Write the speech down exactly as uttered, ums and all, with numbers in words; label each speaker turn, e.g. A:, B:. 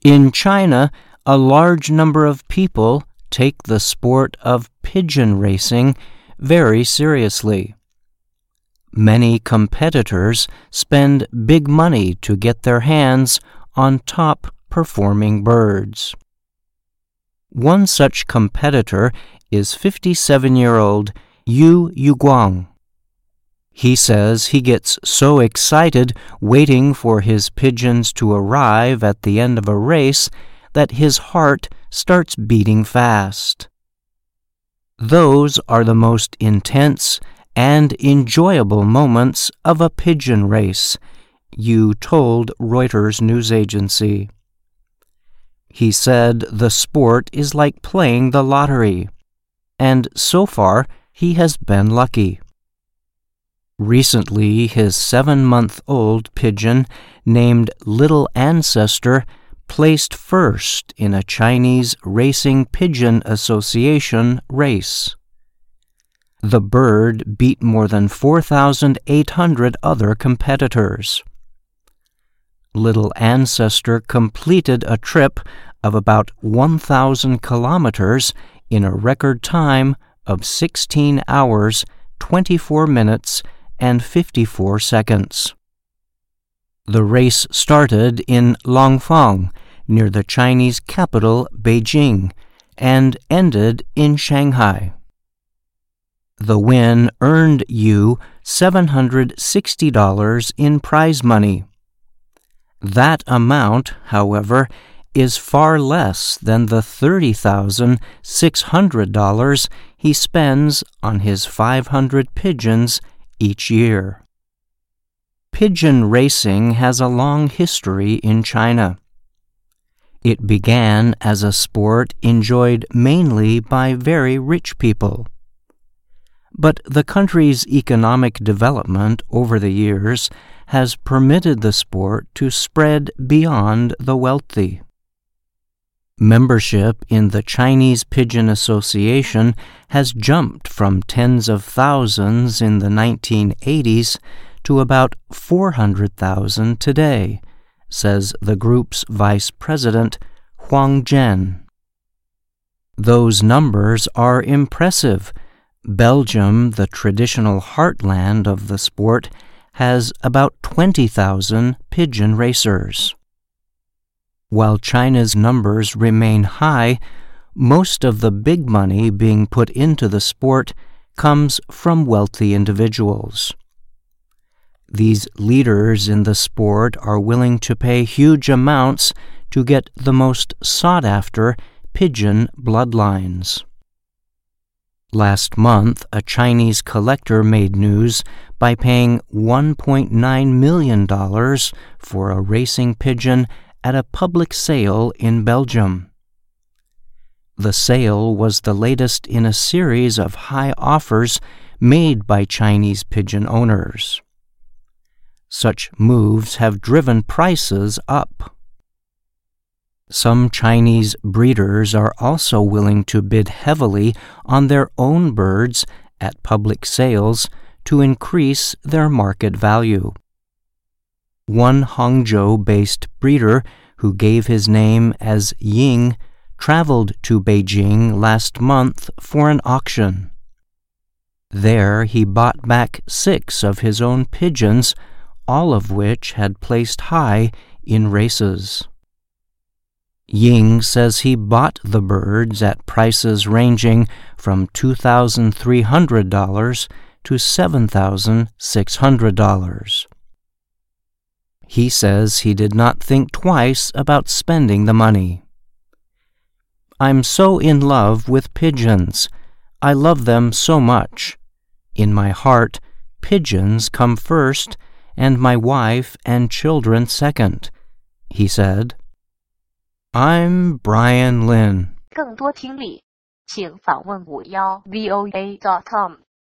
A: In China, a large number of people take the sport of pigeon racing very seriously. Many competitors spend big money to get their hands on top-performing birds. One such competitor is fifty-seven-year-old Yu Yuguang. He says he gets so excited waiting for his pigeons to arrive at the end of a race that his heart starts beating fast. Those are the most intense and enjoyable moments of a pigeon race, Yu told Reuters news agency. He said the sport is like playing the lottery, and so far he has been lucky. Recently, his seven-month-old pigeon named Little Ancestor placed first in a Chinese Racing Pigeon Association race. The bird beat more than four thousand eight hundred other competitors. Little Ancestor completed a trip of about one thousand kilometers in a record time of sixteen hours, twenty-four minutes, and fifty-four seconds. The race started in Langfang, near the Chinese capital Beijing, and ended in Shanghai. The win earned Yu seven hundred sixty dollars in prize money. That amount, however, is far less than the thirty thousand six hundred dollars he spends on his five hundred pigeons each year. Pigeon racing has a long history in China. It began as a sport enjoyed mainly by very rich people. But the country's economic development over the years has permitted the sport to spread beyond the wealthy. Membership in the Chinese Pigeon Association has jumped from tens of thousands in the nineteen eighties to about four hundred thousand today, says the group's vice president, Huang Zhen. Those numbers are impressive. Belgium, the traditional heartland of the sport, has about twenty thousand pigeon racers. While China's numbers remain high, most of the big money being put into the sport comes from wealthy individuals. These leaders in the sport are willing to pay huge amounts to get the most sought-after pigeon bloodlines. Last month, a Chinese collector made news by paying one point nine million dollars for a racing pigeon at a public sale in Belgium. The sale was the latest in a series of high offers made by Chinese pigeon owners. Such moves have driven prices up. Some Chinese breeders are also willing to bid heavily on their own birds at public sales to increase their market value. One Hangzhou-based breeder, who gave his name as Ying, traveled to Beijing last month for an auction. There he bought back six of his own pigeons, all of which had placed high in races. Ying says he bought the birds at prices ranging from two thousand three hundred dollars to seven thousand six hundred dollars. He says he did not think twice about spending the money. "I'm so in love with pigeons. I love them so much. In my heart, pigeons come first, and my wife and children second," he said. I'm Brian Lynn.
B: 更多听力，请访问五幺 V O A dot com。